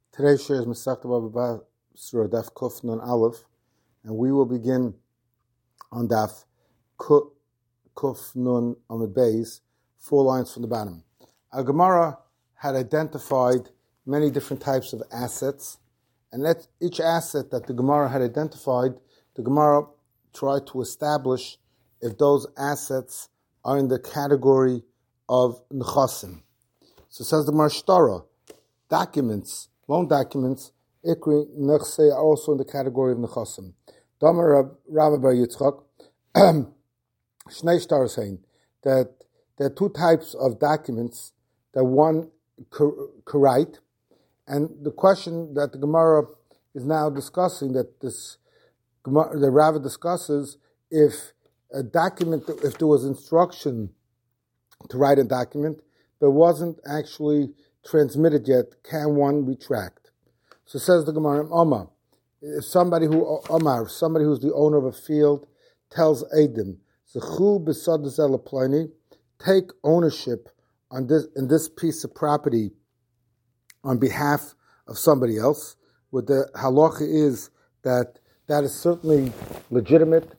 Today's share is Masechta Baba Basra Daf Kuf Nun Aleph, and we will begin on Daf Kuf Nun Amud Beis, 4 lines from the bottom. Our Gemara had identified many different types of assets, and that each asset that the Gemara had identified, the Gemara tried to establish if those assets are in the category of Nechasim. So it says the Gemara Shtara, documents, loan documents, Ikri Nechse, are also in the category of Nechasim. Damar Rabbi Bar Yitzchak, Shnei Shtar is saying that there are two types of documents that one could write, and the question that the Gemara is now discussing, that the Rava discusses, if a document, if there was instruction to write a document, but wasn't actually transmitted yet, can one retract? So says the Gemara, Omar, if somebody who's the owner of a field tells Eidim, Zechu b'sad zel plani, take ownership on this in this piece of property on behalf of somebody else, what the halacha is that is certainly legitimate.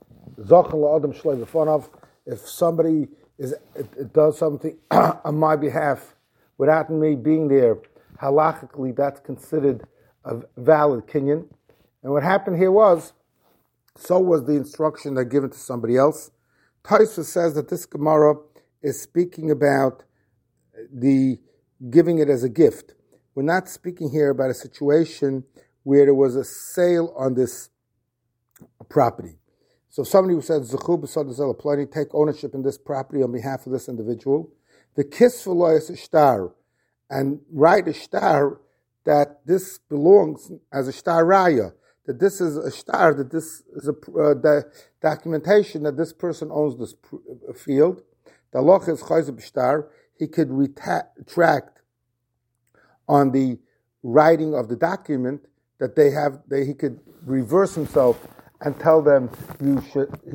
If somebody does something on my behalf without me being there, halachically that's considered a valid kinyan. And what happened here was, so was the instruction that given to somebody else. Tosfos says that this Gemara is speaking about the giving it as a gift. We're not speaking here about a situation where there was a sale on this property. So somebody who said, Zechu b'sad zel plani, take ownership in this property on behalf of this individual, the kiss for lo is a shtar, and write a shtar that this belongs as a shtar raya, that this is a shtar, that this is the documentation that this person owns this field. The loch is chayzer b'shtar, he could retract on the writing of the document that he could reverse himself and tell them you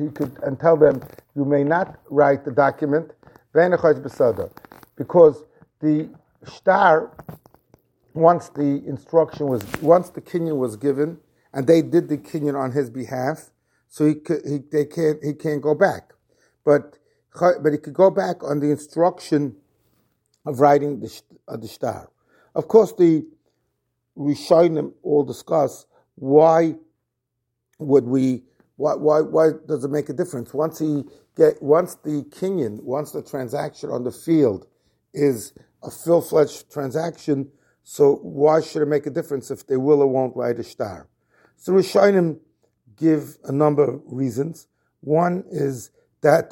may not write the document, because the shtar, once the kinyan was given, and they did the kinyan on his behalf, so he can't go back, but he could go back on the instruction of writing the shtar. Of course, the Rishonim all discuss why does it make a difference? Once the transaction on the field is a full-fledged transaction, so why should it make a difference if they will or won't write a shtar? So Rishonim give a number of reasons. One is that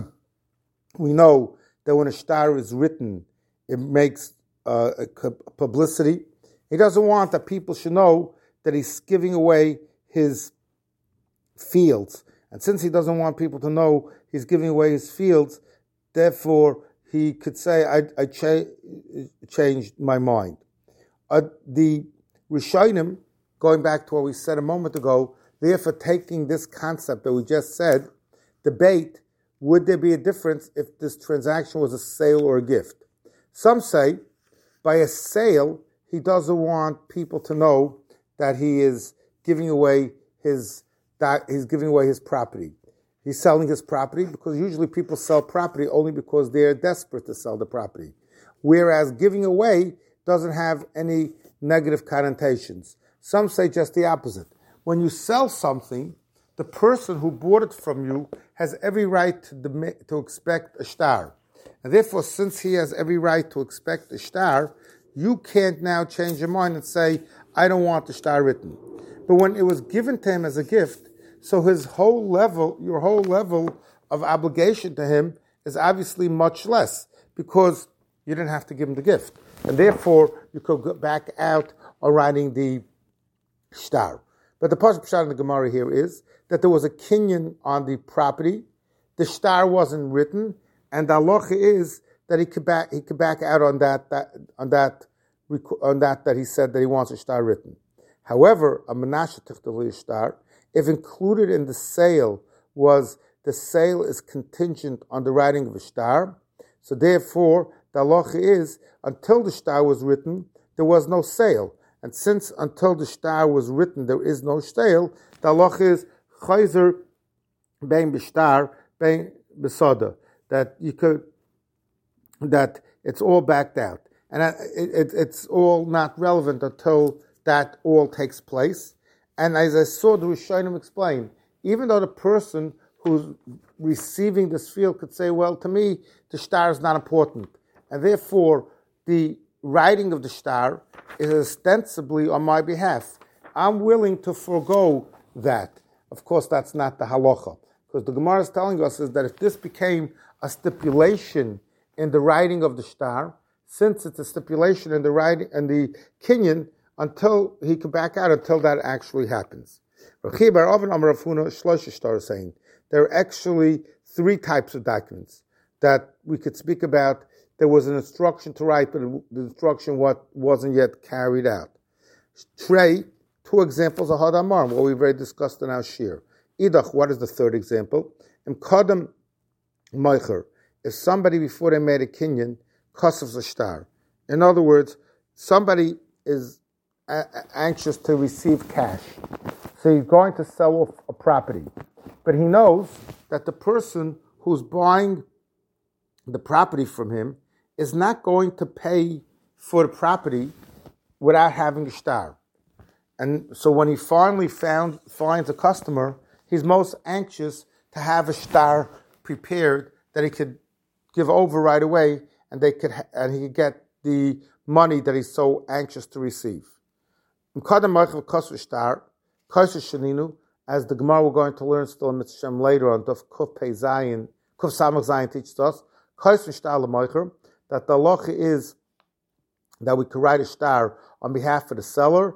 we know that when a shtar is written, it makes a publicity. He doesn't want that people should know that he's giving away his fields. And since he doesn't want people to know he's giving away his fields, therefore he could say, I changed my mind. The Rishonim, going back to what we said a moment ago, therefore taking this concept that we just said, debate, would there be a difference if this transaction was a sale or a gift? Some say, by a sale, he doesn't want people to know that he is giving away his property. He's selling his property because usually people sell property only because they're desperate to sell the property. Whereas giving away doesn't have any negative connotations. Some say just the opposite. When you sell something, the person who bought it from you has every right to expect a shtar. And therefore, since he has every right to expect a shtar, you can't now change your mind and say, I don't want the shtar written. But when it was given to him as a gift, so your whole level of obligation to him is obviously much less, because you didn't have to give him the gift. And therefore, you could go back out on writing the shtar. But the Pasuk Pshat in the Gemara here is that there was a kinyan on the property, the shtar wasn't written, and the halacha is that he could back out on that he said that he wants a shtar written. However, a menashe tichtavli shtar, if included in the sale was the sale is contingent on the writing of a shtar, so therefore the halacha is until the shtar was written, there was no sale, And since until the shtar was written there is no shtale, the halacha is chayzer bein b'shtar bein b'soda, that it's all backed out, and it's all not relevant until that all takes place. And as I saw the Rishonim explain, even though the person who's receiving this field could say, well, to me, the shtar is not important, and therefore the writing of the shtar is ostensibly on my behalf. I'm willing to forego that. Of course, that's not the halacha, because the Gemara is telling us is that if this became a stipulation in the writing of the shtar, since it's a stipulation in the writing and the kinyan, until he can back out, until that actually happens. Is saying there are actually three types of documents that we could speak about. There was an instruction to write, but the instruction wasn't yet carried out. Trey, two examples of Hadamar, what we've already discussed in our shir. Idach, what is the third example? Kodam Meicher, if somebody before they made a kinyan, kosovs a shtar. In other words, somebody is anxious to receive cash. So he's going to sell off a property. But he knows that the person who's buying the property from him is not going to pay for the property without having a shtar. And so when he finally finds a customer, he's most anxious to have a shtar prepared that he could give over right away, and he could get the money that he's so anxious to receive. As the Gemara we're going to learn still in Mitzvah later on, Daf Kuf Pei Zayin, Kuf Samach Zayin teaches us, that the halacha is that we could write a shtar on behalf of the seller,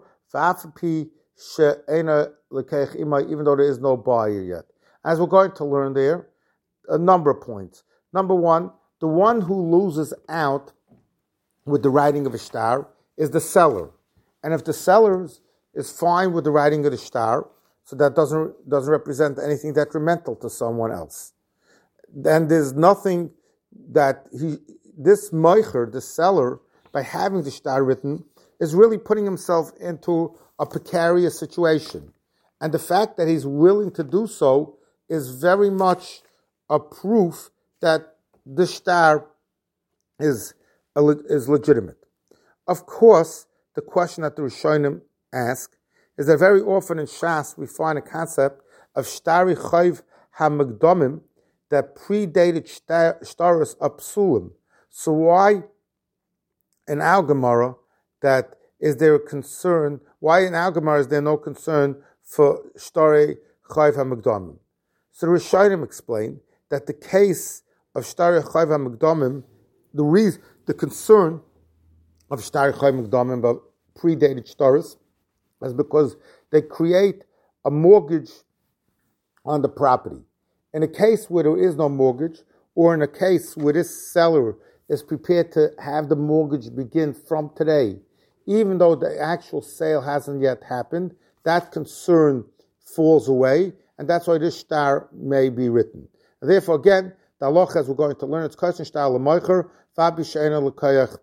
even though there is no buyer yet. As we're going to learn there, a number of points. Number one, the one who loses out with the writing of a shtar is the seller. And if the seller is fine with the writing of the shtar, so that doesn't represent anything detrimental to someone else, then there's nothing that this meicher, the seller, by having the shtar written, is really putting himself into a precarious situation. And the fact that he's willing to do so is very much a proof that the shtar is legitimate. Of course, the question that the Rishonim ask is that very often in Shas we find a concept of shtari chayv hamagdomim that predated shtaris apsulim. So why in our Gemara that is there a concern? Why in our Gemara is there no concern for shtari chayv hamagdomim? So the Rishonim explain that the case of shtari chayv hamagdomim, the concern of shtari chayv hamagdomim about predated shtaris is because they create a mortgage on the property. In a case where there is no mortgage, or in a case where this seller is prepared to have the mortgage begin from today, even though the actual sale hasn't yet happened, that concern falls away, and that's why this shtar may be written. And therefore, again, the halacha, as we're going to learn, it's kosher shtar l'moicher, fabi she'ena l'koyach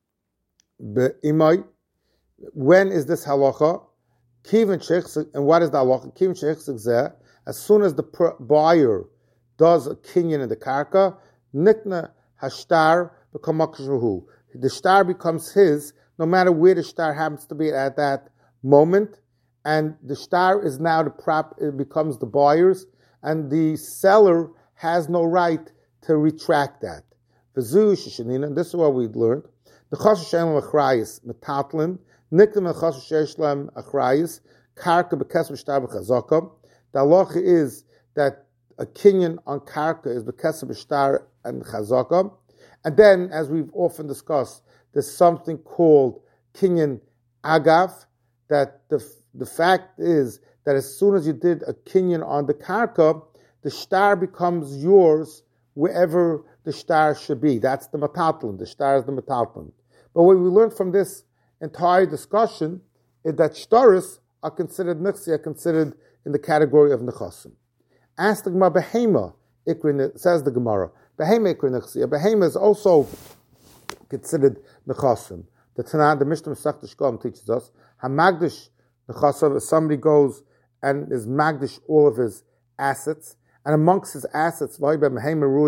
be'imai. When is this halacha? And what is the halacha? As soon as the buyer does a kinyan in the karka, nikna hashtar become makshruhu. The shtar becomes his, no matter where the shtar happens to be at that moment, and the shtar is now it becomes the buyer's, and the seller has no right to retract that. And this is what we learned. The chashush achrayis metatlin. The halacha is that a kinyan on karka is bekesem b'shtar and chazaka, and then, as we've often discussed, there's something called kinyan agav. That the fact is that as soon as you did a kinyan on the karka, the shtar becomes yours wherever the shtar should be. That's the metatlin. The shtar is the metatlin. But what we learned from this entire discussion is that shtaris are considered nixi, are considered in the category of nechasim. Ask the Gemara, behema, says the Gemara, behema ikri nixi. A behema is also considered nechasim. The Tanakh, the Mishnah Masechta Shkolim teaches us, Hamagdish Nechasav, if somebody goes and is magdish all of his assets, and amongst his assets, there's an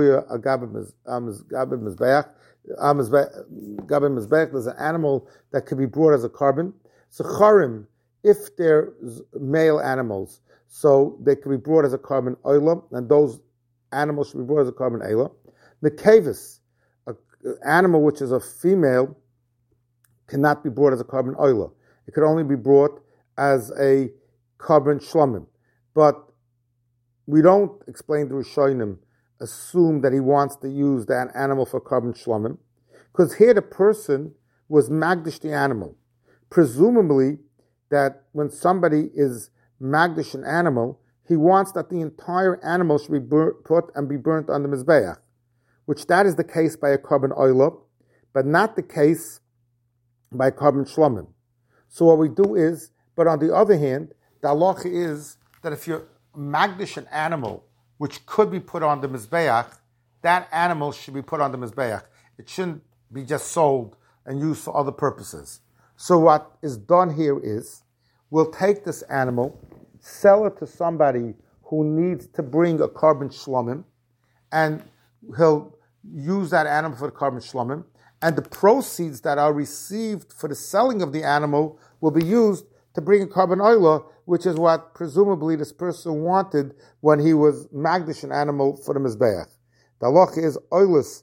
animal that can be brought as a carbon. So charim, if they're male animals, so they can be brought as a carbon oila, and those animals should be brought as a carbon oila. The kavis, an animal which is a female, cannot be brought as a carbon oila. It could only be brought as a carbon shlomim. But we don't, explain the Rishonim, assume that he wants to use that animal for carbon shlomim, because here the person was magdish the animal. Presumably, that when somebody is magdish an animal, he wants that the entire animal should be put and be burnt on the mizbeach, which that is the case by a carbon oila, but not the case by carbon shlomim. So what we do is, but on the other hand, the halacha is that if you're magdish an animal which could be put on the mizbeach, that animal should be put on the mizbeach. It shouldn't be just sold and used for other purposes. So what is done here is, we'll take this animal, sell it to somebody who needs to bring a carbon shlomim, and he'll use that animal for the carbon shlomim, and the proceeds that are received for the selling of the animal will be used to bring a carbon oila, which is what presumably this person wanted when he was magdish an animal for the mizbeach. The halacha is oilus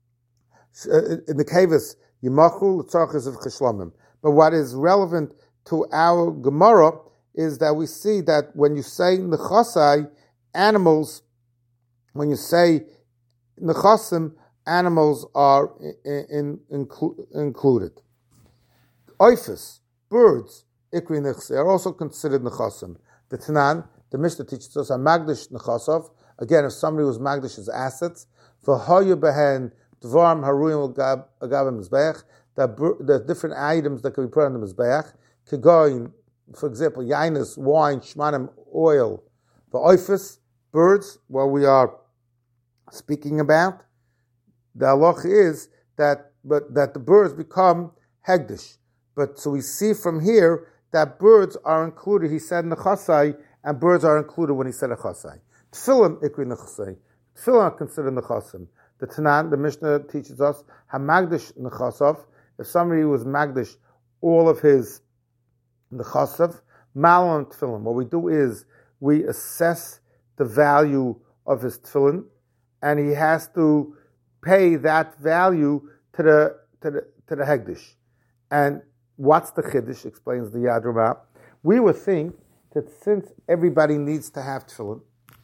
in the kavis yimachu l'tzarchas of cheshlamim. But what is relevant to our Gemara is that we see that when you say nechasai, animals, when you say nechasim, animals are included. Oifus, birds, ikri nechse, are also considered nechasim. The Tanan, the Mishnah teaches us, magdish nechasav. Again, if somebody was magdish his assets, v'hayu behen dvarim haruyim agavim mizbeach, the different items that can be put on the mizbeach, kegoyin, for example, yainis, wine, shmanim, oil, the oifus, birds, what we are speaking about. The halacha is that the birds become hegdish. But so we see from here that birds are included. He said nechasai, and birds are included when he said nechasai. Tefillin ikri nechasai. Tefillin are considered nechasim. The Tanan, the Mishnah teaches us hamagdish nechasav. If somebody was magdish all of his nechasav, malon tefillin. What we do is we assess the value of his tefillin, and he has to pay that value to the hegdish. And what's the chiddush? Explains the Yad Ramah. We would think that since everybody needs to have tefillin,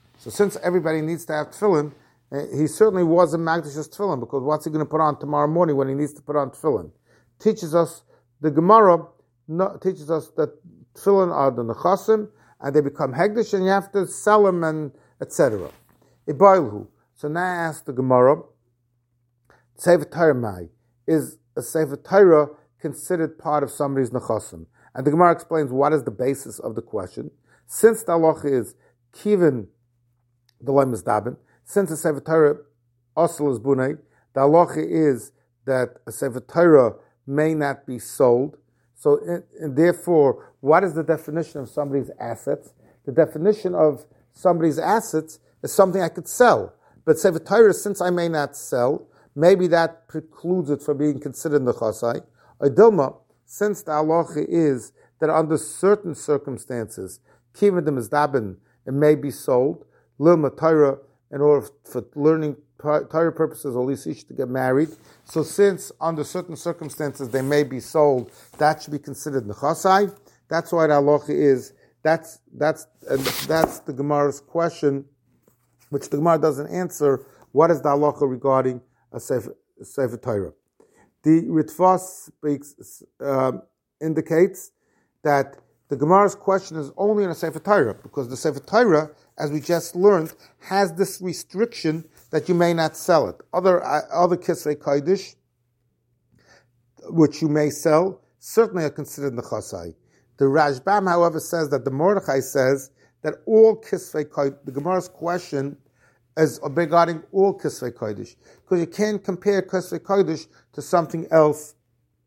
he certainly wasn't magdash's tefillin, because what's he going to put on tomorrow morning when he needs to put on tefillin? Teaches us, the Gemara teaches us that tefillin are the nechasim, and they become hegdish, and you have to sell them, and etc. Ibailhu. So now I ask the Gemara, Sefer Torah Mai, is a Sefer Torah considered part of somebody's nechasim? And the Gemara explains what is the basis of the question. Since the halacha is kivin the loy mizdabin, since a Sefer Torah osel is bunei, the halacha is that a Sefer Torah may not be sold. So, and therefore, what is the definition of somebody's assets? The definition of somebody's assets is something I could sell. But Sefer Torah, since I may not sell, maybe that precludes it from being considered nechasai. Dilma, since the halacha is that under certain circumstances, kivin the mizdabin, it may be sold. Lilma Torah, in order for learning Torah purposes, or at least each to get married. So since under certain circumstances they may be sold, that should be considered nechasai. That's why the halacha is, that's the Gemara's question, which the Gemara doesn't answer. What is the halacha regarding a Sefer Torah? The Ritva indicates that the Gemara's question is only in a Sefer Torah, because the Sefer Torah, as we just learned, has this restriction that you may not sell it. Other Kisvei Kodesh, which you may sell, certainly are considered nechasai. The Rashbam, however, says that the Mordechai says that all Kisvei Kodesh, the Gemara's question is regarding all Kisvei Kodesh, because you can't compare Kisvei Kodesh to something else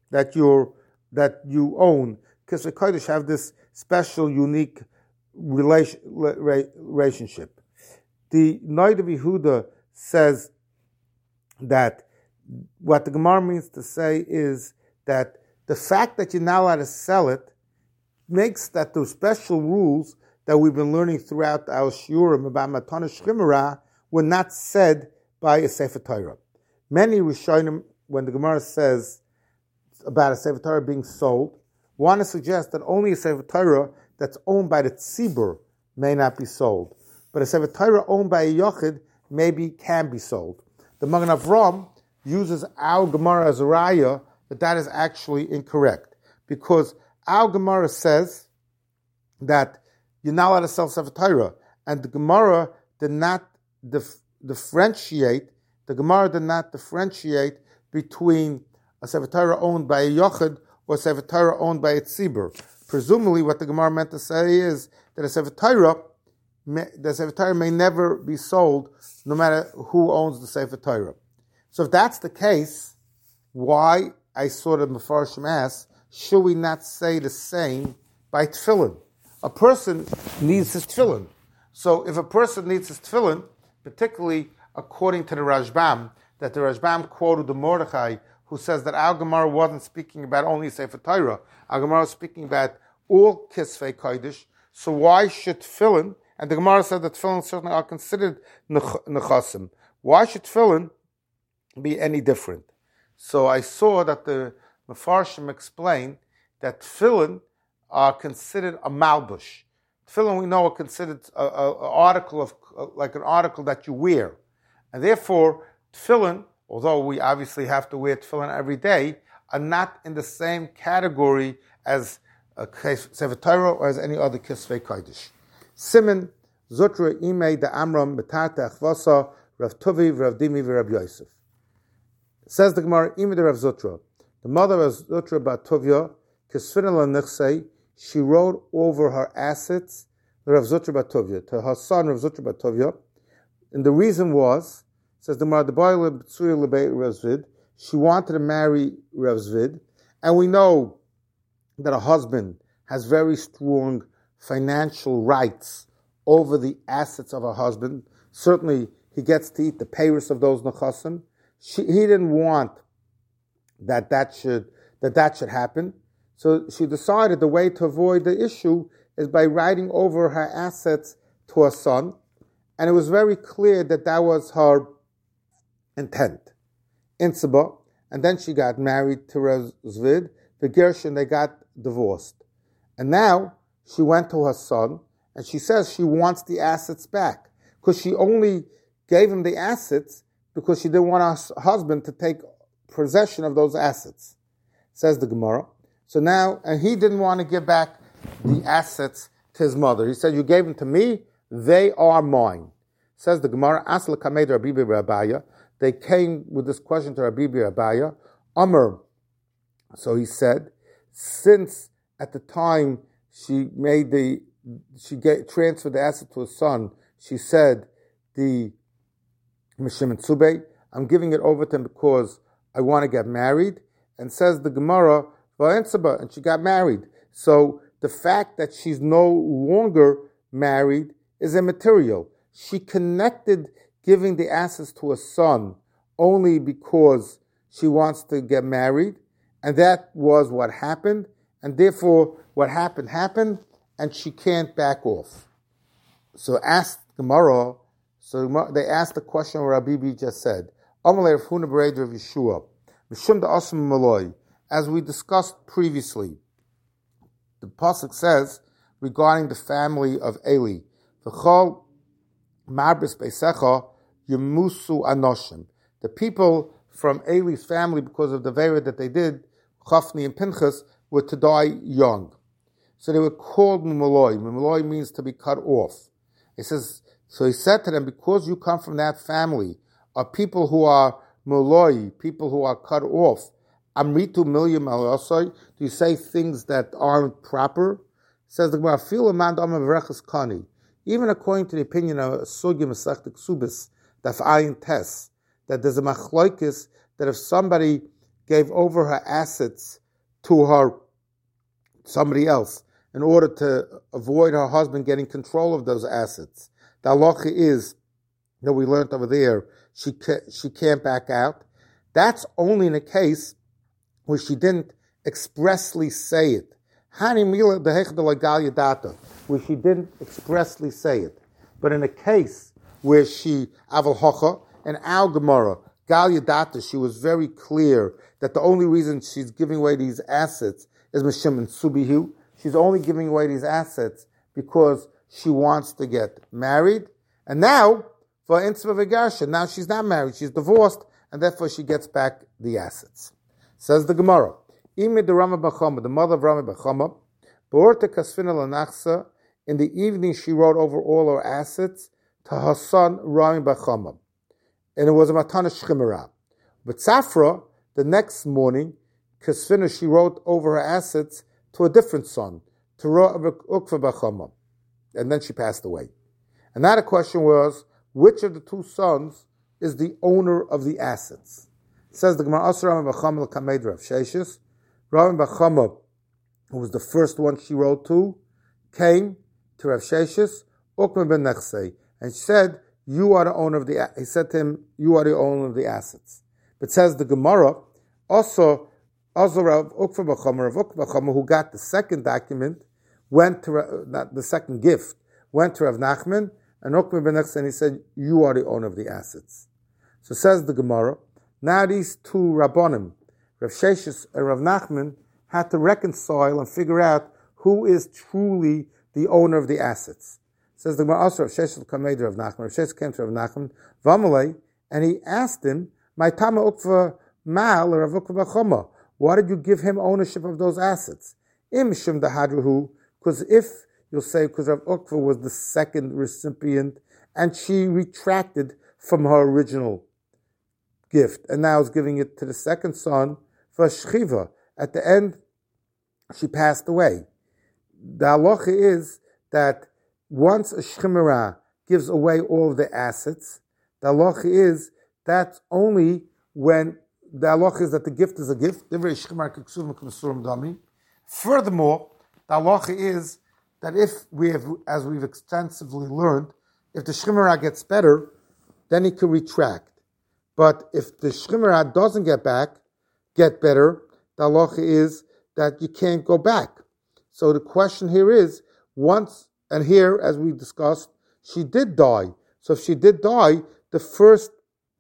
that you own. Kisvei Kodesh have this special, unique relationship. The Noda B'Yehuda says that what the Gemara means to say is that the fact that you're not allowed to sell it makes that those special rules that we've been learning throughout our shiurim about Matana Shchimera were not said by a Sefer Torah. Many Rishonim, when the Gemara says about a Sefer Torah being sold, want to suggest that only a Sefer Torah that's owned by the Tzibur may not be sold. But a Sefer Torah owned by a Yochid maybe can be sold. The Magen Avraham uses our Gemara as a raya that is actually incorrect. Because our Gemara says that you're not allowed to sell Sefer Torah. And the Gemara did not differentiate between a Sefer Torah owned by a Yochid or a Sefer Torah owned by a Tzibur. Presumably what the Gemara meant to say is that the Sefer Torah may never be sold no matter who owns the Sefer Torah. So if that's the case, why, I sort of Mefarshim ask, should we not say the same by tefillin? A person needs his tefillin. So if a person needs his tefillin, particularly according to the Rashbam, that the Rashbam quoted the Mordechai, who says that our Gemara wasn't speaking about only Sefer Torah. Our Gemara was speaking about all Kisvei Kodesh. So why should tefillin, and the Gemara said that tefillin certainly are considered nechasim. Why should tefillin be any different? So I saw that the Mefarshim explained that tefillin are considered a malbush. Tefillin, we know, are considered an article that you wear. And therefore, tefillin, although we obviously have to wear tefillin every day, are not in the same category as a Sefer Torah or as any other Kisvei Kodesh. Siman, Zutra, Imei, the Amram, Betata, Achvasa, Rav Tuvi, Rav Dimi, Rav Yosef. Says the Gemara, Imei the Rav Zutra. The mother of Zutra Bat Tovia, Kisfina Nichsei, she wrote over her assets, the Rav Zutra Bat Tovia, to her son Rav Zutra Bat Tovia. And the reason was, says the Gemara, the boy Rav Zvid, she wanted to marry Rav Zvid, and we know that a husband has very strong financial rights over the assets of her husband. Certainly, he gets to eat the payers of those nechasim. He didn't want that should happen. So she decided the way to avoid the issue is by writing over her assets to her son. And it was very clear that was her intent. Intzaba, and then she got married to Rav Zvid. The Gershon, they got divorced. And now she went to her son, and she says she wants the assets back. Because she only gave him the assets because she didn't want her husband to take possession of those assets, says the Gemara. So now, and he didn't want to give back the assets to his mother. He said, you gave them to me, they are mine. Says the Gemara, Asla Kamed Rabbi Abaya. They came with this question to Rabbi Abaya. Amr. So he said, since at the time she transferred the asset to his son, she said, the Mishim and Tsube, I'm giving it over to him because I want to get married. And says the Gemara, and she got married. So the fact that she's no longer married is immaterial. She connected giving the assets to her son only because she wants to get married, and that was what happened, and therefore what happened, and she can't back off. So asked Gemara, they asked the question what Rabbi just said. As we discussed previously, the pasuk says regarding the family of Eli, "V'chol marbis beisecha yemusu anoshim." The people from Eli's family, because of the vera that they did, Chafni and Pinchas, were to die young. So they were called Mumoloi. Mumoloi means to be cut off. It says, so he said to them, because you come from that family of people who are Mumoloi, people who are cut off, Amritu milyam alasai, do you say things that aren't proper? Says the Gemara, Fil amand amavrechas kani. Even according to the opinion of Sugi Masechta Ksubis, Daf Ayin Tes, that there's a machloikis that if somebody gave over her assets to somebody else in order to avoid her husband getting control of those assets. The halacha is that we learned over there, she can't back out. That's only in a case where she didn't expressly say it. Where she didn't expressly say it. But in a case where she, Aval Hocha, and Al Gemara, Gal Yadata, she was very clear that the only reason she's giving away these assets is Mishim and Subihu. She's only giving away these assets because she wants to get married. And now, for Intzva Vegarsha, now she's not married, she's divorced, and therefore she gets back the assets. Says the Gemara, Imi the Rama Bachama, the mother of Rama Bachama, Borta Kasfina Lanachsa, in the evening she wrote over all her assets to her son Rami Bachama. And it was a Matana Shchimera. But Safra, the next morning, Kasfina, she wrote over her assets to a different son, to Rabbi Ukva Bachama. And then she passed away. And now the question was, which of the two sons is the owner of the assets? It says the Gemara, Asar Rami Bachama l'kamed Rav Sheshis. Rami Bachama, who was the first one she wrote to, came to Rav Sheshis, Ukma ben Nechsei, and she said, he said to him, you are the owner of the assets. But says the Gemara, also Rav Ukva Bachama, who got the second document, went to the second gift, went to Rav Nachman, and Ukva ben Nechsei, and he said, you are the owner of the assets. So says the Gemara, now these two Rabbonim, Rav Sheshis and Rav Nachman, had to reconcile and figure out who is truly the owner of the assets. Says the Gemara, also Rav Sheshis Kamed Rav Nachman. Rav Sheshis came to Rav Nachman, Vamalei, and he asked him, "My Tama Ukva Mal Rav Ukva Bachama, why did you give him ownership of those assets?" Imshim Dahadruhu, because if you'll say, because Rav Ukva was the second recipient, and she retracted from her original gift, and now is giving it to the second son for Shchiva. At the end, she passed away. The halacha is that once a shchimera gives away all of the assets, the halacha is that's only when the halacha is that the gift is a gift. Furthermore, the halacha is that if we have, as we've extensively learned, if the shchimera gets better, then he can retract. But if the shchimera doesn't get better, the halacha is that you can't go back. So the question here is, once, and here, as we discussed, she did die. So if she did die, the first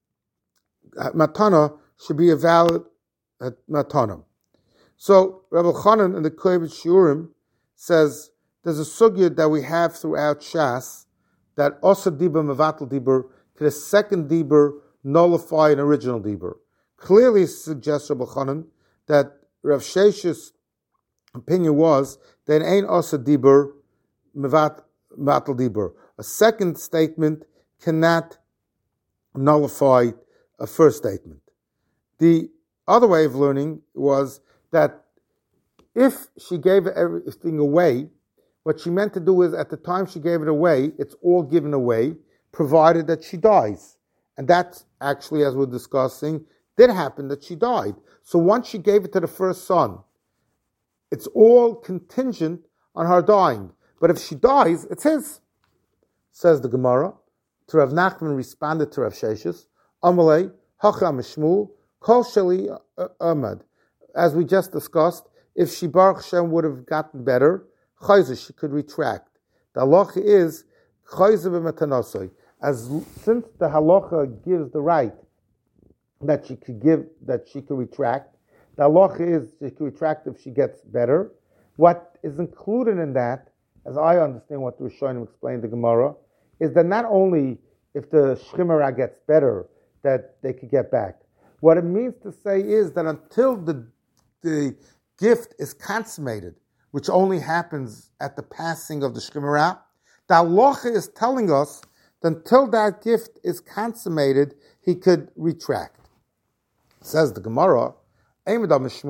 matana should be a valid matana. So Rabbi Chanan in the Kovetz Shiurim says, there's a sugya that we have throughout Shas, that Osa Dibur Mevatel Dibur, could a second Dibur nullify an original Dibur? Clearly suggests Rabbi Chanan that Rav Shesh's opinion was that ain't Osa Dibur Mevatel Dibur. A second statement cannot nullify a first statement. The other way of learning was that if she gave everything away, what she meant to do is at the time she gave it away, it's all given away, provided that she dies. And that actually, as we're discussing, did happen that she died. So once she gave it to the first son, it's all contingent on her dying. But if she dies, it's his. Says the Gemara. To Rav Nachman responded to Rav Sheshis, Amalei, Hacham Shmuel, Kol Sheli Ahmad. As we just discussed, if she Baruch Shem would have gotten better, Chayzer, she could retract. The halacha is Chayzer b'matanosoi. Since the halacha gives the right that she could retract, the halacha is she could retract if she gets better. What is included in that, as I understand what the Rishonim explained the Gemara, is that not only if the shchimera gets better that they could get back. What it means to say is that until the gift is consummated, which only happens at the passing of the shchimera, the halacha is telling us that until that gift is consummated, he could retract. Says the Gemara, yes,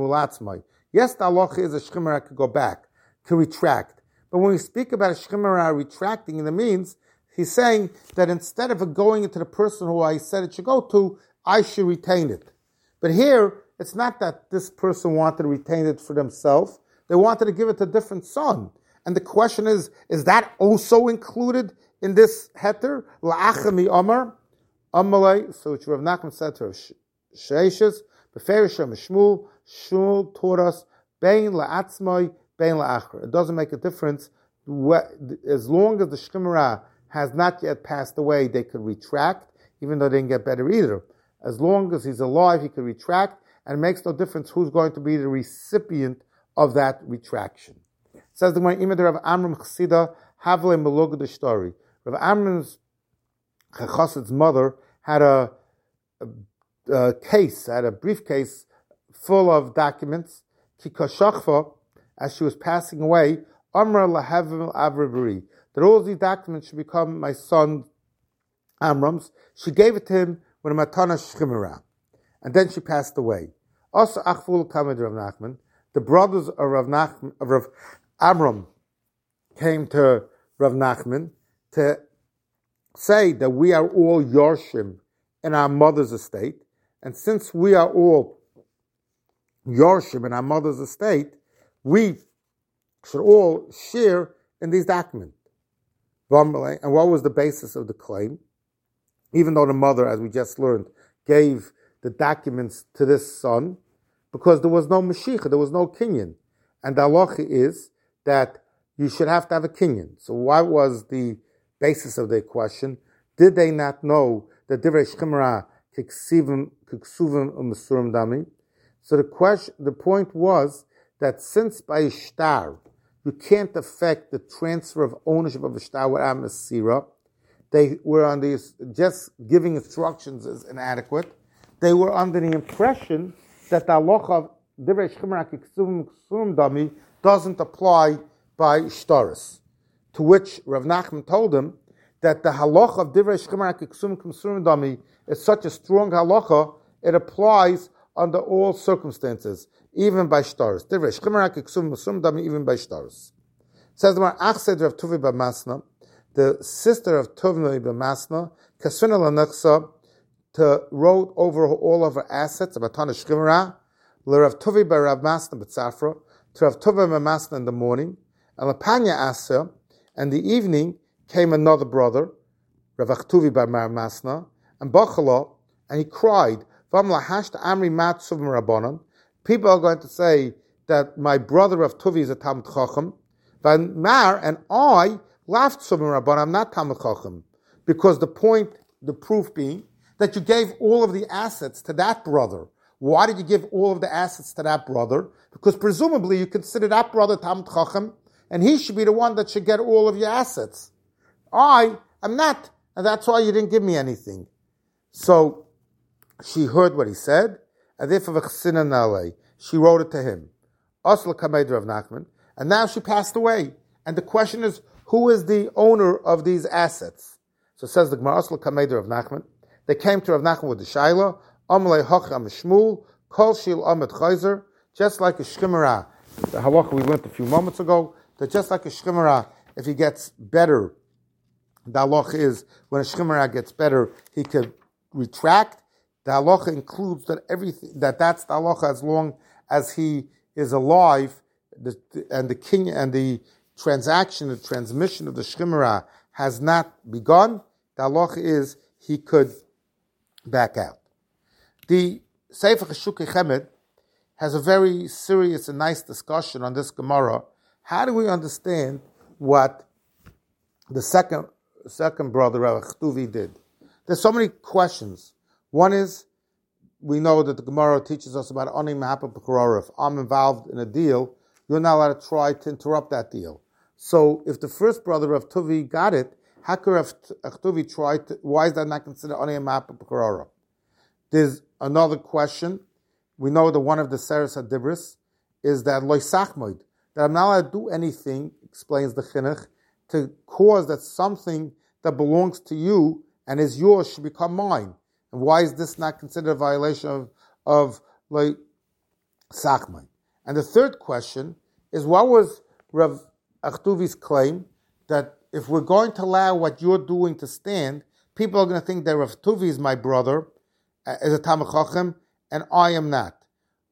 the halacha is a shchimera could go back, could retract. But when we speak about a shchimera retracting, it means he's saying that instead of it going into the person who I said it should go to, I should retain it. But here, It's not that this person wanted to retain it for themselves. They wanted to give it to a different son. And the question is that also included in this heter? La'achami Amar? Amalei, so which Rav Nachman said to Rav Sheishis, Beferish Shmuel, Shmuel taught us, Bein la'atzmai, bein la'achar. It doesn't make a difference. As long as the Shemara has not yet passed away, they could retract, even though they didn't get better either. As long as he's alive, he could retract, and it makes no difference who's going to be the recipient of that retraction. It says the Gemara, Imad Rav Amram Chasida, Havle Melugad Shtari. Rav Amram's Chassid's mother had a case, had a briefcase full of documents. Kikashachva, as she was passing away, Amra Lahavim Avribri, that all these documents should become my son Amram's. She gave it to him with a matana shchimera, and then she passed away. Also, Achvul Kamed Rav Nachman, the brothers of Rav Amram came to Rav Nachman to say that we are all Yorshim in our mother's estate, and since we are all Yorshim in our mother's estate, we should all share in these documents. And what was the basis of the claim? Even though the mother, as we just learned, gave the documents to this son, because there was no Mashiach, there was no Kinyan. And the halacha is that you should have to have a Kinyan. So what was the basis of their question? Did they not know that Divrei Shchimra Kiksuvim Umasurim Dami? So the point was that since by Ishtar, you can't affect the transfer of ownership of Ishtar without Masira, they were on these, just giving instructions is inadequate. They were under the impression that the halacha of Divrei Shchimra Kiksuvim Dami doesn't apply by Ishtaris. To which Rav Nachman told him that the halacha of Divrei Shchimra Kiksuvim Dami is such a strong halacha, it applies under all circumstances, even by Ishtaris. Divrei Shchimra Kiksuvim Dami, even by Ishtaris. Says the Mar Achsed Rav Tuvi B'Masna, the sister of Tuvi B'Masna, Kasvina Lanechsa, wrote over all of her assets, about Tana Shchimra, L'Rav Tuvi B'Rav Masna B'Tzafra, to Rav Tuvi B'Masna in the morning, and Lapanya Asa, and the evening came another brother, Rav Achtuvi B'Rav Masna, and Bachala, and he cried, Vam Lahashta Amri Matsuv Rabbanon. People are going to say that my brother Rav Tuvi is a Talmid Chacham, and I laughed Suvim Rabbanon, I'm not Talmid Chacham, because the proof being that you gave all of the assets to that brother. Why did you give all of the assets to that brother? Because presumably you consider that brother Talmid Chacham, and he should be the one that should get all of your assets. I am not, and that's why you didn't give me anything. So she heard what he said, and therefore she wrote it to him. Asla Kamed Rav Nachman, and now she passed away. And the question is, who is the owner of these assets? So it says the Gemara, Asla Kamed Rav Nachman. They came to Rav Nachman with the Shaila, Amalei Hacham Shmuel, Kol Shil Amid Chayzer, just like a Shchimera, the halacha we learned a few moments ago, that just like a Shchimera, if he gets better, the halacha is when a Shchimera gets better, he could retract. The halacha includes that everything, that's the halacha as long as he is alive, and the king and the transaction, the transmission of the Shchimera has not begun. The halacha is he could back out. The Sefer Cheshukei Chemed has a very serious and nice discussion on this Gemara. How do we understand what the second brother Rav Achtuvi did? There's so many questions. One is, we know that the Gemara teaches us about Ani Mahapa B'Korora. If I'm involved in a deal, you're not allowed to try to interrupt that deal. So if the first brother Rav Tuvi got it, how could Rav Achtuvi try to, why is that not considered Ani Mahapa B'Korora? There's another question. We know that one of the Seres HaDibris is that Loi Sachmoid, that I'm not allowed to do anything, explains the Chinuch, to cause that something that belongs to you and is yours should become mine. And why is this not considered a violation of Loi Sachmoid? And the third question is, what was Rav Achtuvi's claim that if we're going to allow what you're doing to stand, people are going to think that Rav Tuvi is my brother, is a Talmid Chacham, and I am not.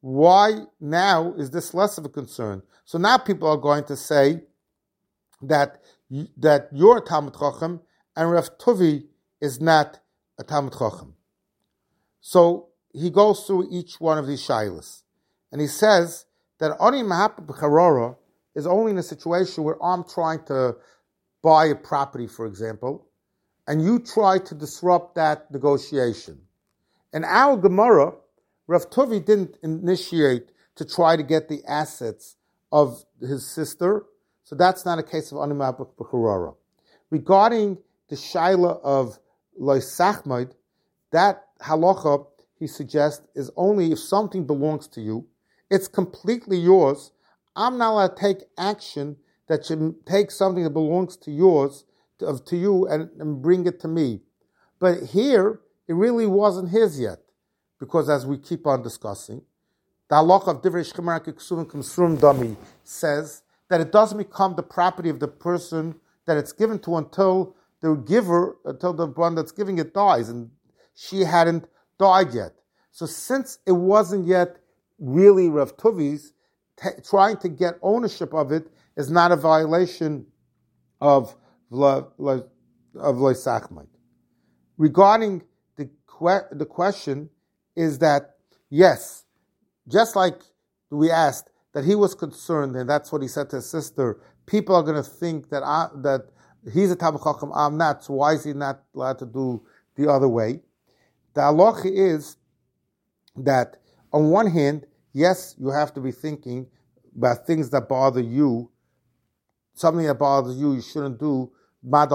why now is this less of a concern? So now people are going to say that you're a Talmud Chacham and Rav Tuvi is not a Talmud Chacham. So he goes through each one of these shilas. And he says that Ani Mahapa B'Charora is only in a situation where I'm trying to buy a property, for example, and you try to disrupt that negotiation. In our Gemara, Rav Tuvi didn't initiate to try to get the assets of his sister, so that's not a case of Ani Mahapa B'Charora. Regarding the shaila of Lo Sachmaid, that halacha, he suggests, is only if something belongs to you, it's completely yours. I'm not allowed to take action that should take something that belongs to you and bring it to me. But here, it really wasn't his yet, because as we keep on discussing, the halacha of Divrei Shechimar Keksuvim K'Msrum Dami says that it doesn't become the property of the person that it's given to until the one that's giving it dies, and she hadn't died yet. So since it wasn't yet really Rav Tuvi's, trying to get ownership of it is not a violation of Lo Sachmaid. Regarding the question is that, yes, just like we asked, that he was concerned, and that's what he said to his sister, people are going to think that he's a Talmud Chacham, I'm not, so why is he not allowed to do the other way? The halacha is that, on one hand, yes, you have to be thinking about things that bother you, something that bothers you shouldn't do, but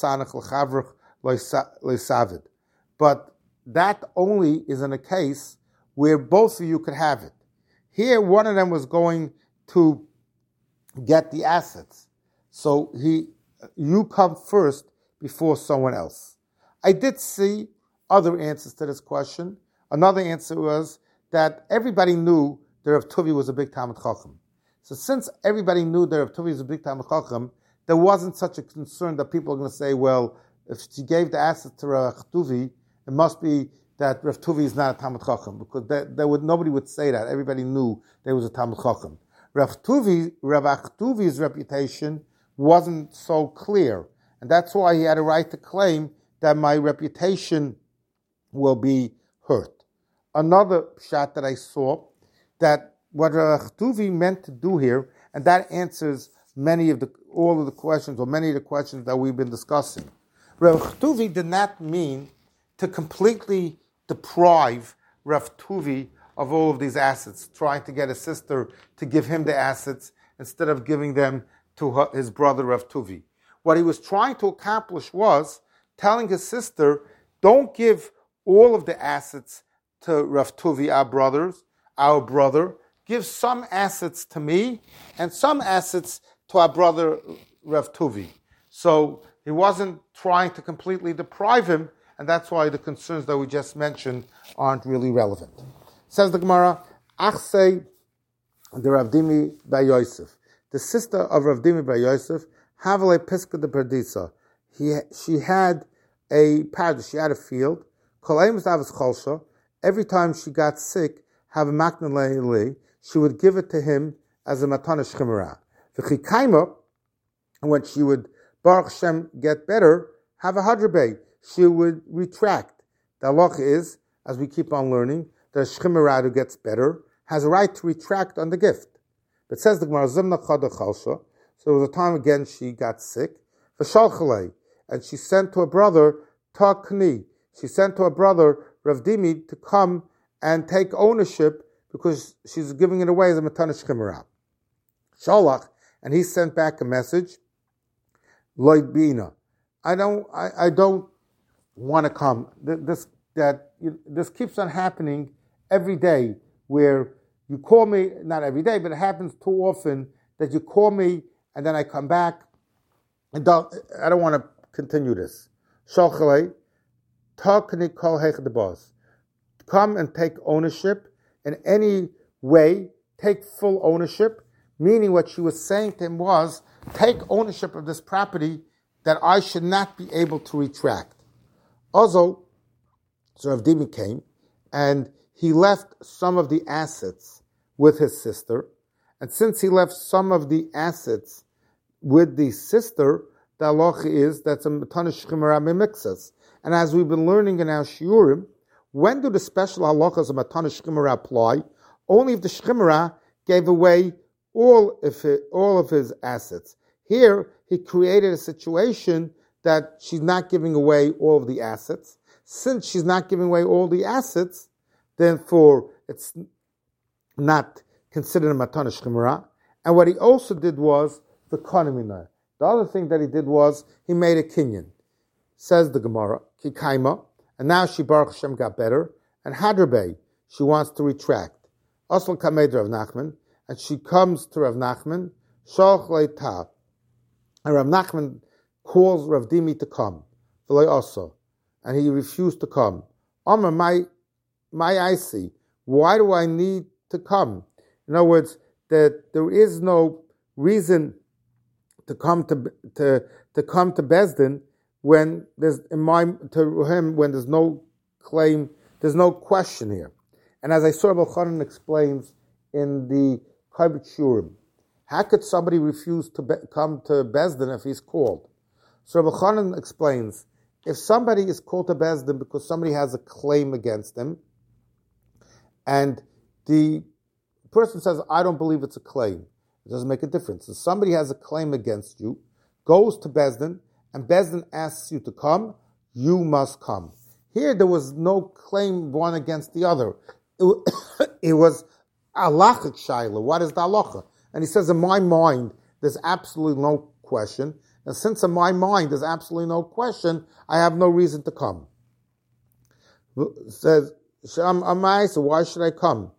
that only is in a case where both of you could have it. Here, one of them was going to get the assets. So you come first before someone else. I did see other answers to this question. Another answer was that everybody knew that Rav Tuvi was a big Talmud Chacham. So since everybody knew that Rav Tuvi was a big Talmud Chacham, there wasn't such a concern that people are going to say, well, if she gave the assets to Rav Tuvi, it must be that Rav Tuvi is not a Talmud Chacham, because nobody would say that. Everybody knew there was a Talmud Chacham. Rav Tuvi's reputation wasn't so clear, and that's why he had a right to claim that my reputation will be hurt. Another shot that I saw, that what Rav Tuvi meant to do here, and that answers many of the questions that we've been discussing. Rav Tuvi did not mean to completely deprive Rav Tuvi of all of these assets, trying to get his sister to give him the assets instead of giving them to his brother Rav Tuvi. What he was trying to accomplish was telling his sister, don't give all of the assets to Rav Tuvi, our brother. Give some assets to me and some assets to our brother Rav Tuvi. So he wasn't trying to completely deprive him, and that's why the concerns that we just mentioned aren't really relevant. Says the Gemara, Achsei the Rav Dimi Bar Yosef. The sister of Rav Dimi Bar Yosef, Havale Piska de Perdisa. She had a paradise, she had a field. Every time she got sick, have a makna, she would give it to him as a matana shchimera. V'chikaima, when she would Baruch Hashem get better, have a hadrabei. She would retract. The halacha is, as we keep on learning, that a shchimera who gets better has a right to retract on the gift. But says the Gemara, Zimna Chada Chalsha. So there was a time again she got sick. V'shalchalei, and she sent to her brother Takni. She sent to her brother Rav Dimi to come and take ownership because she's giving it away as a matana shchimera. Shalach, and he sent back a message. Loid Bina, I don't want to come. This keeps on happening every day, where you call me, not every day, but it happens too often that you call me and then I come back and I don't want to continue this. Shalchalei, Takni Kol Hech the boss. Come and take ownership in any way, take full ownership, meaning what she was saying to him was, take ownership of this property that I should not be able to retract. Also, so Rav Dimi came, and he left some of the assets with his sister. And since he left some of the assets with the sister, the halacha is that's a matana shchimera mimixas. And as we've been learning in our shiurim, when do the special halachas of matana shchimera apply? Only if the shchimera gave away all of his assets. Here, he created a situation that she's not giving away all of the assets. Since she's not giving away all the assets, therefore it's not considered a matana shchimera. And what he also did was the konamina. The other thing that he did was he made a kinyan. Says the Gemara, kikaima, and now she Baruch Hashem got better, and Hadrabe, she wants to retract. Asl kamed Rav Nachman, and she comes to Rav Nachman, Shalch le'ta, and Rav Nachman calls Rav Dimi to come, v'loi also, and he refused to come. Amar, my I see, why do I need to come? In other words, that there is no reason to come to Bezdin when there's when there's no claim, there's no question here. And as I saw Rabbi Chanan explains in the Karbet Shurim, how could somebody refuse to come to Bezdin if he's called? So Rabbi Chanan explains, if somebody is called to Bezdin because somebody has a claim against him, and the person says, I don't believe it's a claim, it doesn't make a difference. If somebody has a claim against you, goes to Bezdin, and Bezdin asks you to come, you must come. Here there was no claim one against the other. It was halachic shaila. What is the halacha? And he says, in my mind, there's absolutely no question. And since in my mind there's absolutely no question, I have no reason to come. Says, so why should I come?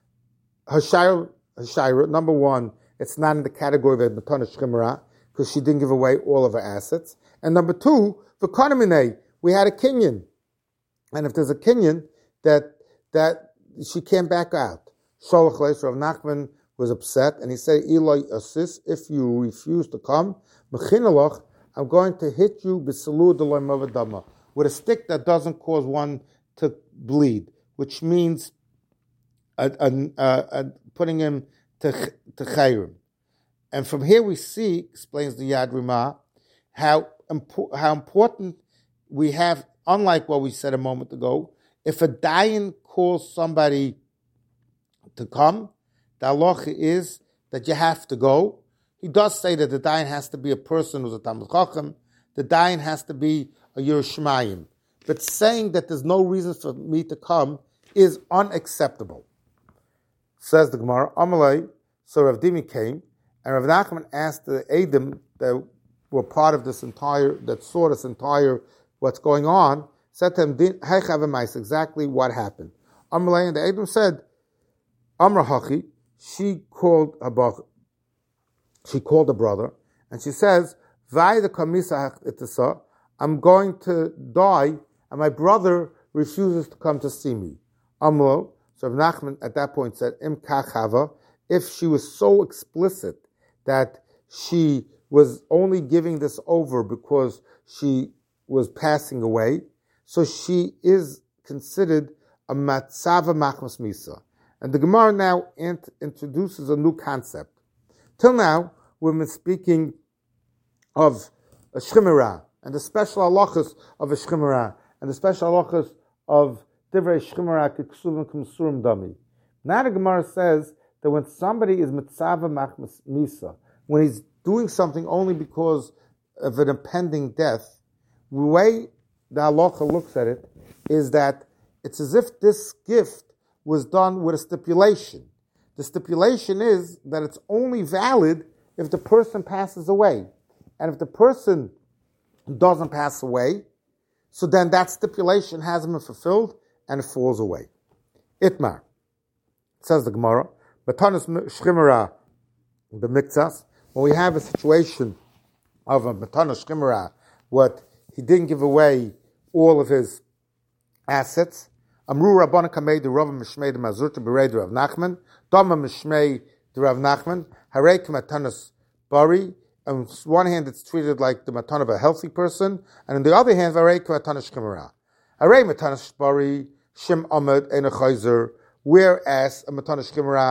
Hashira, number one, it's not in the category of matana shchimera because she didn't give away all of her assets. And number two, for konamine, we had a kinyan. And if there's a kinyan, that she can't back out. Sholach leis, Rav Nachman was upset, and he said, Eloi Asis, if you refuse to come, Mechinalach, I'm going to hit you b'salud d'loi mavadama, with a stick that doesn't cause one to bleed, which means putting him to chayrim. And from here we see, explains the Yad Rimah, how important we have, unlike what we said a moment ago, if a dayan calls somebody to come, the halacha is that you have to go. He does say that the dayan has to be a person who's a Talmid Chacham, the dayan has to be a Yerushalayim. But saying that there's no reason for me to come is unacceptable. Says the Gemara, Amalei, so Rav Dimi came, and Rav Nachman asked the Eidim that were part of this entire, that saw this entire, what's going on, said to him, exactly what happened. Amalei, and the Eidim said, Amra Hachi, she called a brother, and she says, Vai the Kamisah itisa, I'm going to die, and my brother refuses to come to see me. Amlo, so Rav Nachman at that point said, Im kachava, if she was so explicit that she was only giving this over because she was passing away, so she is considered a matzava machmas misa. And the Gemara now introduces a new concept. Till now, we've been speaking of a shchimera, and the special halachas of a shchimera, and the special halachas of divrei shchimera kiksuvim kumsurim dami. Now the Gemara says that when somebody is mitzava machmas misa, when he's doing something only because of an impending death, the way the halacha looks at it is that it's as if this gift was done with a stipulation. The stipulation is that it's only valid if the person passes away. And if the person doesn't pass away, so then that stipulation hasn't been fulfilled and it falls away. Itmar, says the Gemara, Matanas Shchimera b'miktzas, when we have a situation of a Matanas Shchimera, what he didn't give away all of his assets, Amru Rabbana Kamei the Rav Mishmei the Mazurta Berei the Rav Nachman, Dama Mishmei the Rav Nachman, Harei Matanas Bari. On one hand, it's treated like the matan of a healthy person, and on the other hand, Harei Matanas Shchimera. Harei Matanas Bari Shim Ahmed Ein Chayzer, whereas a Matanas Shchimera,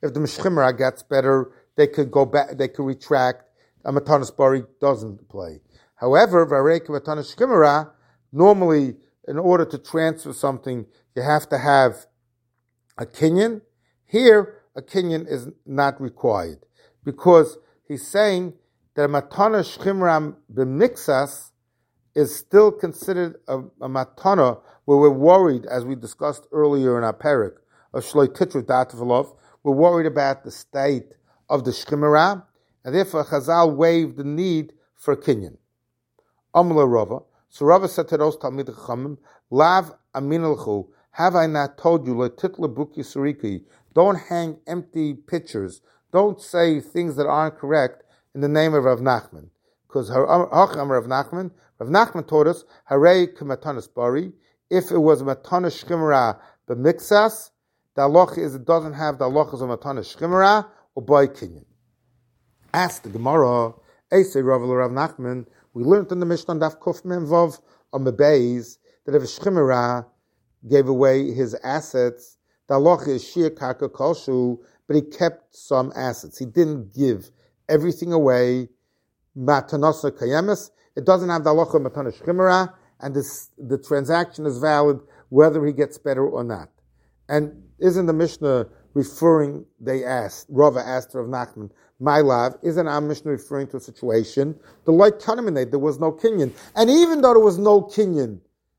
if the Mishchimra gets better, they could go back, they could retract. A Matanas Bari doesn't play. However, Varek Matanas Shchimra, normally, in order to transfer something, you have to have a kinyan. Here, a kinyan is not required, because he's saying that a matana shchimra b'mixas is still considered a matana where we're worried, as we discussed earlier in our parak of Shloi Titru Datavalov, we're worried about the state of the shchimra, and therefore Chazal waived the need for a kinyan. Amla Rava. So Rava said to those Talmid Chachamim, Lav aminalchu, have I not told you, Titla Buki Suriki, don't hang empty pictures, don't say things that aren't correct in the name of Rav Nachman. Because Rav Nachman taught us, Harei K'matanas Bari, if it was Matanas Shchimra b'mixas, the halacha is it doesn't have the halachas of Matanas Shchimra or by Kinyan. Ask the Gemara, Eisei Rav Nachman, we learned in the Mishnah Daf Kuf Mem Vav on the Beis that if a Shchimra gave away his assets, the halacha is Shia Karka Kolshu, but he kept some assets. He didn't give everything away. Matanasa Kayemis, it doesn't have the halacha of Matanas Shchimra, and the transaction is valid whether he gets better or not. And isn't the Mishnah referring, Rava asked Rav Nachman, my love, isn't our Mishnah referring to a situation, the light contaminate, there was no kinyan. And even though there was no kinyan,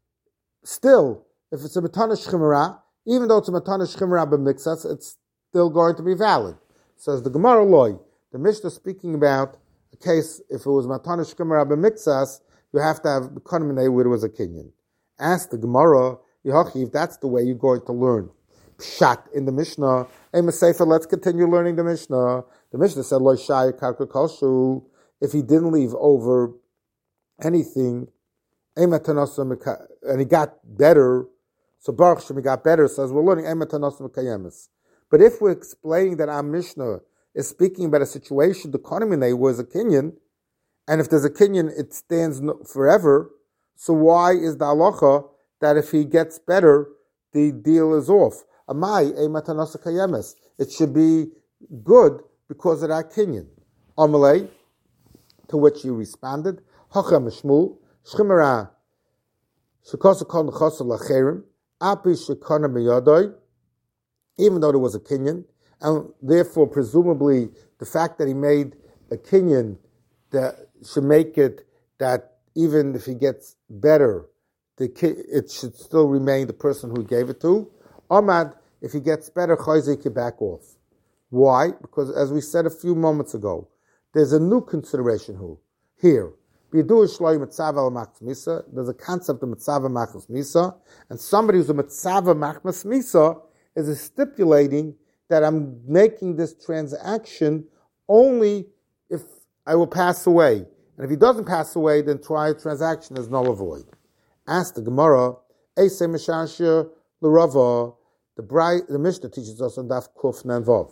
still, if it's a Matanas Shchimra, even though it's a Matanas Shchimra b'mixas, it's still going to be valid. Says the Gemara Loi, the Mishnah speaking about a case, if it was Matanas Shchimra b'mixas, you have to have the contaminate where it was a kinyan. Ask the Gemara, if that's the way you're going to learn Pshat in the Mishnah, let's continue learning the Mishnah. The Mishnah said, Lo Shai Karka Kolshu, if he didn't leave over anything, and he got better, so Baruch Shem he got better, says we're learning Mekayemis. But if we're explaining that our Mishnah is speaking about a situation, the Konamine was a kinyan, and if there's a kinyan, it stands forever, so why is the halacha that if he gets better, the deal is off? Amai Matanasa Kayemis. It should be good because of that kinyan. Amalei, to which he responded, Hacham Shmuel, Shchimera, Shekasa Kol Nechasa Lacherim, Api Shekana Miyadoi, even though there was a kinyan, and therefore presumably the fact that he made a kinyan that should make it that even if he gets better, it should still remain the person who gave it to. Ahmad, if he gets better, Chayzik can back off. Why? Because as we said a few moments ago, there's a new consideration here. There's a concept of Mitzvah Machmas Misa, and somebody who's a Mitzvah Machmas Misa is stipulating that I'm making this transaction only if I will pass away. And if he doesn't pass away, then transaction is null and void. Ask the Gemara, Eisei Mishashir L'Rava, the Mishnah teaches us on Daf Kuf Nanvav.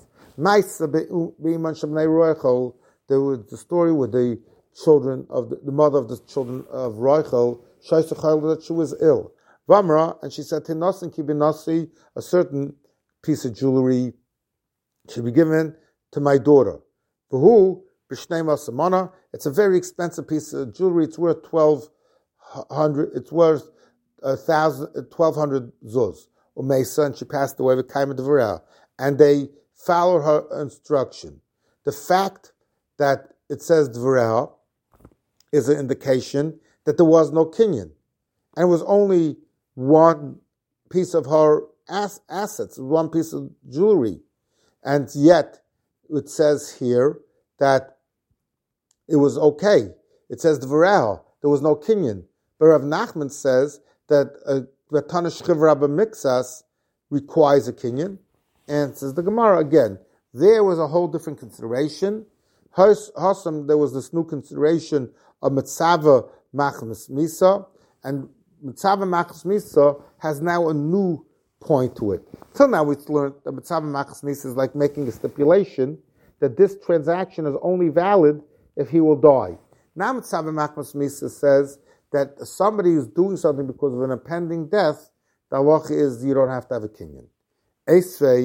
There was the story with the children of the mother of the children of Roichel, that she was ill. Vamra, and she said, Tinasin Kibinasi, a certain piece of jewelry should be given to my daughter. Vahu, Bishnema Samana, it's a very expensive piece of jewelry, it's worth 1,200, it's worth 1,200 zuz. Umesa, and she passed away with Kaima Devarel. And they followed her instruction. The fact that it says Devarel is an indication that there was no kinyan. And it was only one piece of her assets, one piece of jewelry. And yet, it says here that it was okay. It says Devarel, there was no kinyan. But Rav Nachman says that Tanash Chivra Mixas requires a kinyan, and says the Gemara again. There was a whole different consideration. Hasam, there was this new consideration of Mitzvah Machmas Misa, and Mitzvah Machmas Misa has now a new point to it. Till now, we've learned that Mitzvah Machmas Misa is like making a stipulation that this transaction is only valid if he will die. Now, Mitzvah Machmas Misa says that somebody who's doing something because of an impending death, the halacha is you don't have to have a kinyan. Esvei,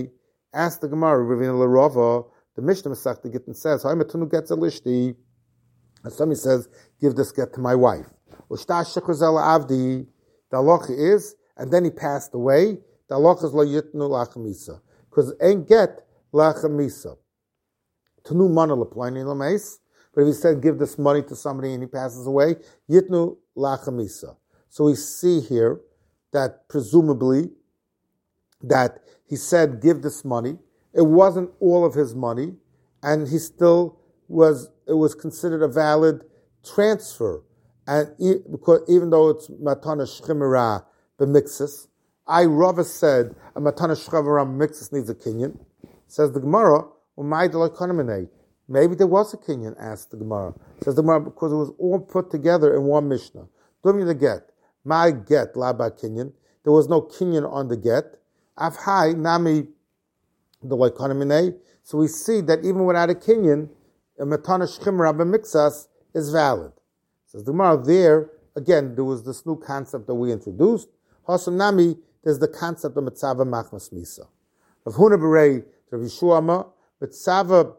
Ask the Gemara, Ravina Larova, the Mishnah Masechta Gittin says, Ha'im gets a lishti. And somebody says, give this get to my wife. Ushta shikhrzel avdi. The halacha is, and then he passed away. The halacha is lo yitnu lachamisa, because ain't get lachamisa. Tanu mana leplani lameis. But if he said, give this money to somebody and he passes away, yitnu lachamisa. So we see here that presumably that he said, give this money. It wasn't all of his money, and he still was, it was considered a valid transfer. And because even though it's matana shchimera b'mixus, Rava said a matana shchimera b'mixus needs a kinyan. Says the Gemara, maybe there was a kinyan, asked the Gemara. Says the Gemara, because it was all put together in one Mishnah. Don't the get. My get, laba kinyan. There was no kinyan on the get. Avhai, nami, the loikonomine. So we see that even without a kinyan, a matana shchimera b'mixus is valid. Says the Gemara, there, again, there was this new concept that we introduced. Hasanami, there's the concept of Mitzava Machmas Misa. Of Huna Berei, Rav Yishuama, Mitzava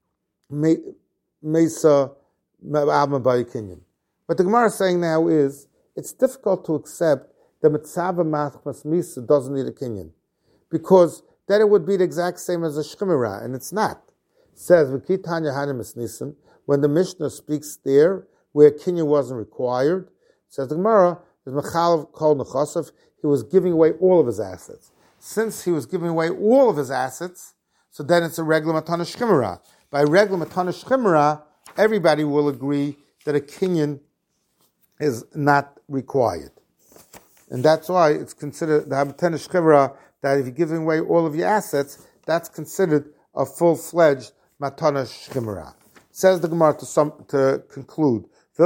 Mesa Alma Bayikinyan. What the Gemara is saying now is, it's difficult to accept that Mitzava Machmas Misa doesn't need a kinyan. Because then it would be the exact same as a Shchimera, and it's not. It says, V'kitanya Hanimis Nisan, when the Mishnah speaks there, where kinyan wasn't required, says the Gemara, he was giving away all of his assets. Since he was giving away all of his assets, so then it's a regular matana shchimera. By regular matana shchimera, everybody will agree that a kinyan is not required. And that's why it's considered the matana shchimera, that if you're giving away all of your assets, that's considered a full-fledged matana shchimera. Says the Gemara to conclude,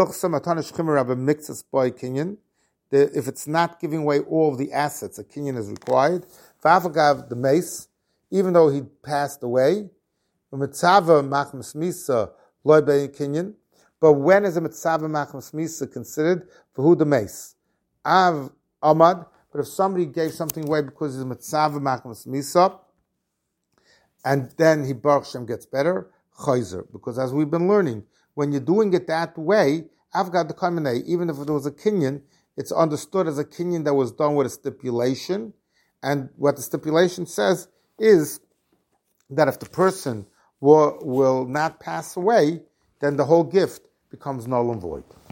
if it's not giving away all of the assets, a kinyan is required. V'afagav the mace, even though he passed away, mitzava machmas misa loy bein kinyan. But when is a mitzava machmas misa considered? For who the mace? Av amad. But if somebody gave something away because he's a mitzava machmas misa, and then he Baruch Shem gets better, chayzer. Because as we've been learning, when you're doing it that way, Avgad the Kaminei, even if there was a kinyan, it's understood as a kinyan that was done with a stipulation. And what the stipulation says is that if the person will not pass away, then the whole gift becomes null and void.